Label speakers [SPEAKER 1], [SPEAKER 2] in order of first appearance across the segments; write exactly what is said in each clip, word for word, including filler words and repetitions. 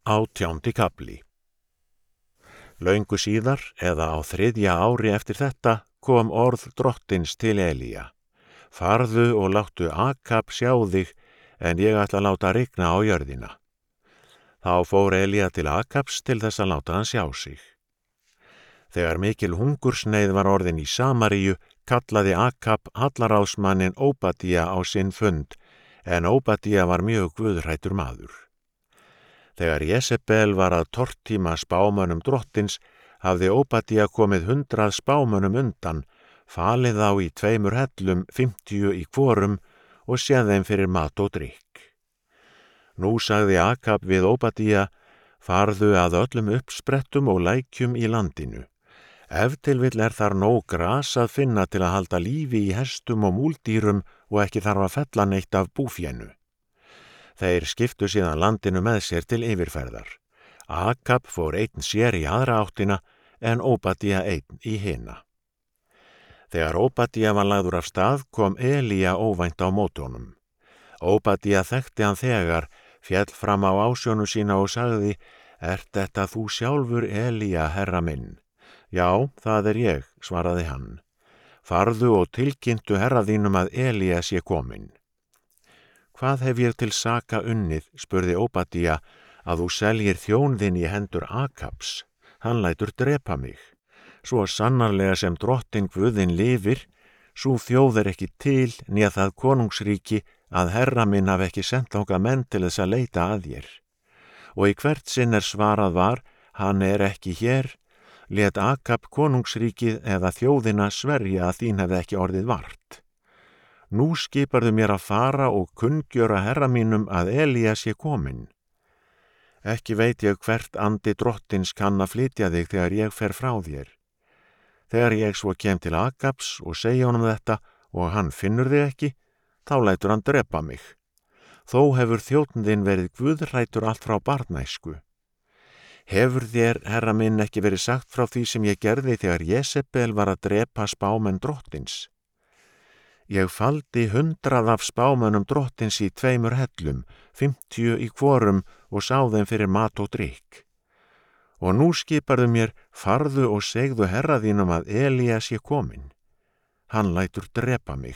[SPEAKER 1] Átjándi kafli. Löngu síðar, eða á þriðja ári eftir þetta, kom orð drottins til Elía. Farðu og láttu Akab sjá þig, en ég ætla að láta rigna á jörðina. Þá fór Elía til Akabs til þess að láta hann sjá sig. Þegar mikil hungursneið var orðin í Samaríu, kallaði Akab hallaráðsmanninn Óbadía á sinn fund, en Óbadía var mjög guðhræddur maður. Þegar Jezebel var að tortíma spámönnum drottins, hafði Óbadía komið hundrað spámönnum undan, falið þá í tveimur hellum, fimmtíu í hvorum, og séð þeim fyrir mat og drykk. Nú sagði Akab við Óbadía, farðu að öllum uppsprettum og lækjum í landinu. Ef til vill er þar nóg gras að finna til að halda lífi í hestum og múldýrum og ekki þarf að fella neitt af búfénu. Þeir skiptu síðan landinu með sér til yfirferðar. Akab fór einn sér í aðra áttina, en Óbadía einn í hina. Þegar Óbadía var lagður af stað, kom Elía óvænt á móti honum. Óbadía þekkti hann þegar, féll fram á ásjónu sína og sagði, ert þetta þú sjálfur, Elía, herra minn? Já, það er ég, svaraði hann. Farðu og tilkynntu herra þínum að Elía sé kominn. Hvað hef ég til saka unnið, spurði Óbadía, að þú seljir þjón þinn í hendur Akabs? Hann lætur drepa mig. Svo sannarlega sem drottin Guðinn lifir, sú þjóð er ekki til né það konungsríki að herra minn hafi ekki sent þangað menn til þess að leita að þér. Og í hvert sinn er svarað var, hann er ekki hér, lét Akab konungsríkið eða þjóðina sverja að þín hefði ekki orðið vart. Nú skiparðu mér að fara og kunngjöra herra mínum að Elía sé kominn. Ekki veit ég hvert andi drottins kann að flytja þig þegar ég fer frá þér. Þegar ég svo kem til Akabs og segja honum þetta og hann finnur þig ekki, þá lætur hann drepa mig. Þó hefur þjónn þinn verið guðhræddur allt frá barnæsku. Hefur þér, herra minn, ekki verið sagt frá því sem ég gerði þegar Jezebel var að drepa spámenn drottins? Ég faldi hundrað af spámönnum drottins í tveimur hellum, fimmtíu í hvorum og sá þeim fyrir mat og drykk. Og nú skiparðu mér, farðu og segðu herra þínum að Elía sé kominn. Hann lætur drepa mig.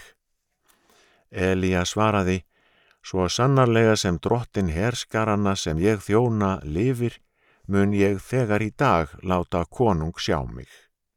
[SPEAKER 1] Elía svaraði, svo sannarlega sem drottin herskaranna sem ég þjóna lifir, mun ég þegar í dag láta konung sjá mig.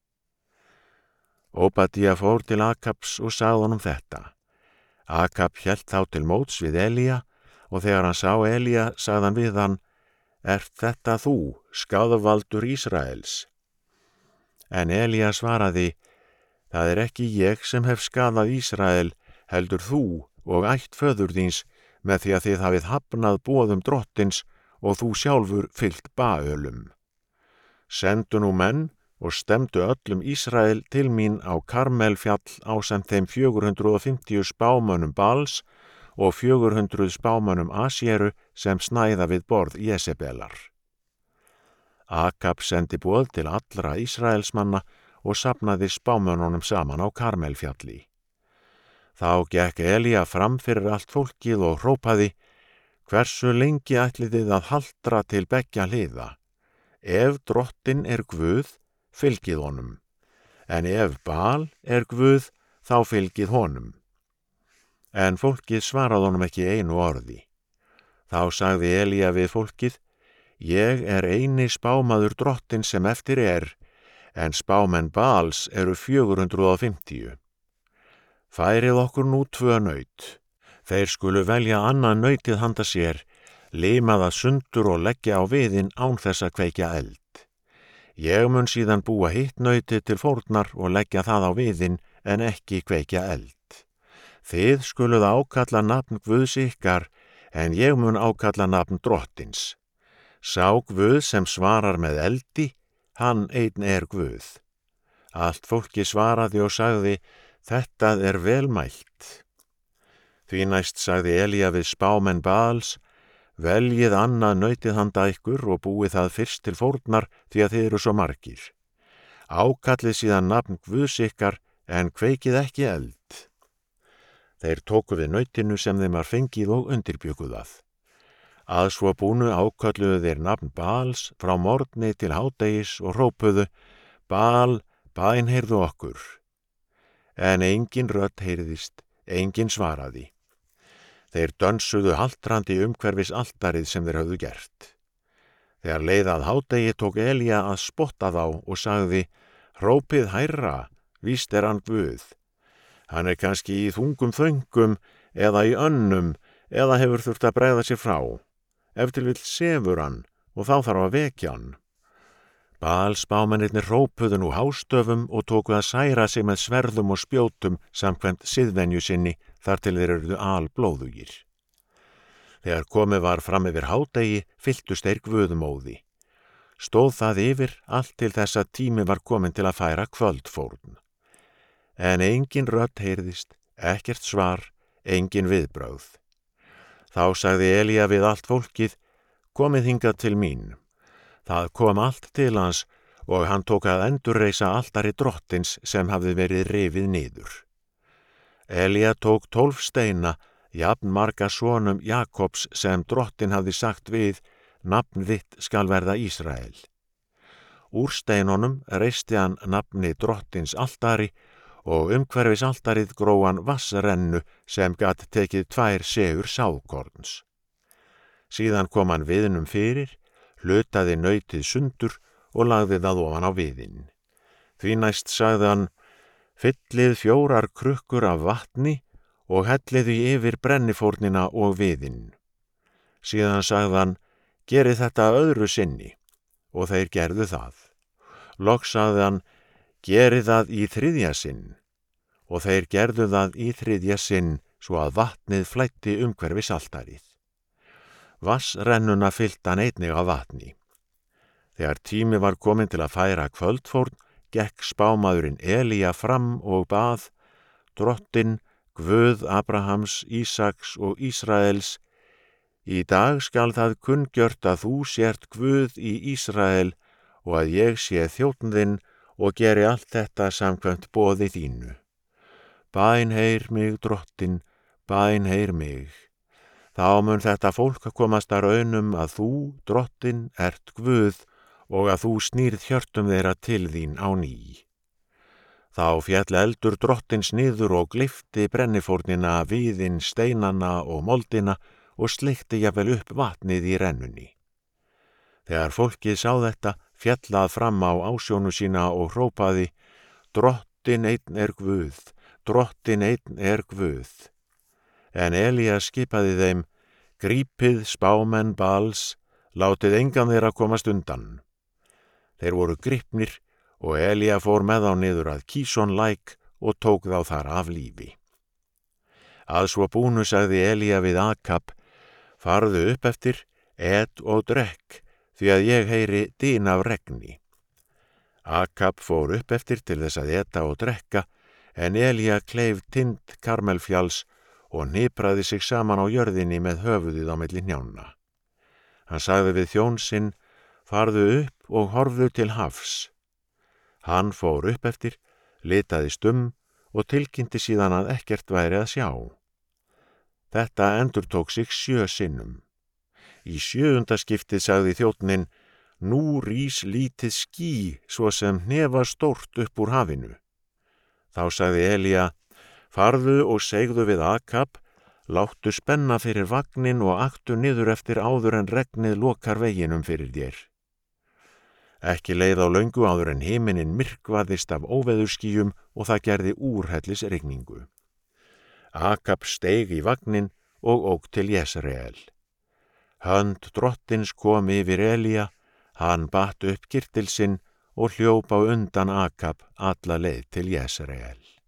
[SPEAKER 1] Óbadía fór til Akabs og sagði honum þetta. Akab hélt þá til móts við Elía og þegar hann sá Elía sagði hann við hann, ert þetta þú, skáðvaldur Ísraels? En Elía svaraði, það er ekki ég sem hef skaðað Ísrael, heldur þú og ætt föður þíns með því að þið hafið hafnað boðum drottins og þú sjálfur fylgt Baölum. Sendu nú menn og stemdu öllum Ísrael til mín á Karmelfjall ásamt þeim fjögur hundruð og fimmtíu spámönnum Bals og fjögur hundruð spámönnum Asjeru sem snæða við borð Jesebelar. Akab sendi boð til allra Ísraelsmanna og safnaði spámönnunum saman á Karmelfjalli. Þá gekk Elía fram fyrir allt fólkið og hrópaði, hversu lengi ætlið þið að haltra til beggja hliða? Ef drottin er Guð, fylgið honum, en ef Baal er Guð, þá fylgið honum. En fólkið svaraði honum ekki einu orði. Þá sagði Elía við fólkið, ég er eini spámaður drottin sem eftir er, en spámenn Baals eru fjögur hundruð og fimmtíu. Færið okkur nú tvö naut. Þeir skulu velja annað nautið handa sér, lima það sundur og leggja á viðinn án þess að kveikja eld. Ég mun síðan búa hitt nautið til fórnar og leggja það á viðinn en ekki kveikja eld. Þið skuluð ákalla nafn Guðs ykkar, en ég mun ákalla nafn drottins. Sá Guð sem svarar með eldi, hann einn er Guð. Allt fólki svaraði og sagði, þetta er vel mælt. Því næst sagði Elía við spámenn Baals, veljið annað nautið handa ykkur og búið það fyrst til fórnar því að þið eru svo margir. Ákallið síðan nafn Guðs ykkar en kveikið ekki eld. Þeir tóku við nautinu sem þeim var fengið og undirbjökuð það. Að svo búnu ákölluðu þeir nafn Baals frá morgni til hádegis og hrópuðu: Baal, bænheyrðu okkur. En engin rödd heyrðist, engin svaraði. Þeir dönsuðu haltrandi umhverfis altarið sem þeir höfðu gert. Þegar leið að hádegi tók Elía að spotta þá og sagði: Hrópið hærra, víst er hann Guð. Hann er kannski í þungum þöngum eða í önnum eða hefur þurft að bregða sér frá. Ef til vill sefur hann og þá þarf að vekja hann. Baals spámennirnir hrópuðu nú hástöfum og tóku að særa sig með sverðum og spjótum samkvæmt siðvenju sinni þar til þeir eruðu alblóðugir. Þegar komið var fram yfir hádegi fylltust þeir guðumóði. Stóð það yfir allt til þess að tími var komin til að færa kvöldfórn. En engin rödd heyrðist, ekkert svar, engin viðbrögð. Þá sagði Elía við allt fólkið: Komið hingað til mín. Það kom allt til hans og hann tók að endurreisa altari drottins sem hafði verið rifið niður. Elía tók tólf steina, jafn marga sonum Jakobs sem drottin hafði sagt við: Nafn þitt skal verða Ísrael. Úr steinunum reisti hann nafni drottins altari og umhverfis altarið gróf hann vassrennu sem gat tekið tvær segur sáðkorns. Síðan kom hann viðnum fyrir, hlutaði nautið sundur og lagði það ofan á viðinn. Því næst sagði hann: Fyllið fjórar krukkur af vatni og helliðu yfir brennifórnina og viðinn. Síðan sagði hann: Gerið þetta öðru sinni, og þeir gerðu það. Loks sagði hann: Gerið það í þriðja sinn, og þeir gerðu það í þriðja sinn svo að vatnið flæddi umhverfis altarið. Vassrennuna fyllt hann einnig af vatni. Þegar tími var komin til að færa kvöldfórn, gekk spámaðurinn Elía fram og bað: Drottinn, Guð Abrahams, Ísaks og Ísraels, í dag skal það kunngjört að þú sért Guð í Ísrael og að ég sé þjónn þinn og geri allt þetta samkvæmt boði þínu. Bænheyr mig, drottinn, bænheyr mig. Þá mun þetta fólk komast að raunum að þú, drottinn, ert Guð og að þú snýrð hjörtum þeirra til þín á ný. Þá féll eldur drottins niður og glyfti brennifórnina, viðinn, steinana og moldina og sleikti jafnvel upp vatnið í rennunni. Þegar fólkið sá þetta, fjallað fram á ásjónu sína og hrópaði: Drottinn einn er Guð, drottinn einn er Guð. En Elía skipaði þeim: Grípið spámenn Baals, látið engan þeirra komast undan. Þeir voru gripnir og Elía fór með þá niður að Kísonlæk og tók þá þar af lífi. Að svo búnu sagði Elía við Akab: Farðu upp eftir, et og drekk, því að ég heyri dyn af regni. Akab fór upp eftir til þess að eta og drekka, en Elía kleif tind Karmelfjalls og hnipraði sig saman á jörðinni með höfuðið á milli hnjánna. Hann sagði við þjón sinn: Farðu upp og horfðu til hafs. Hann fór upp eftir, litaðist um og tilkynnti síðan að ekkert væri að sjá. Þetta endurtók sig sjö sinnum. Í sjöunda skiptið sagði þjónninn: Nú rís lítið ský svo sem hnefa stórt upp úr hafinu. Þá sagði Elía: Farðu og segðu við Akab: Láttu spenna fyrir vagnin og aktu niður eftir áður en regnið lokar veginum fyrir þér. Ekki leið á löngu áður en himinin myrkvaðist af óveðurskýjum og það gerði úrhellisrigningu. Akab steig í vagnin og ók til Jesreel. Hönd drottins kom yfir Elía, hann batt upp kyrtil sinn og hljóp á undan Akab alla leið til Jesreel.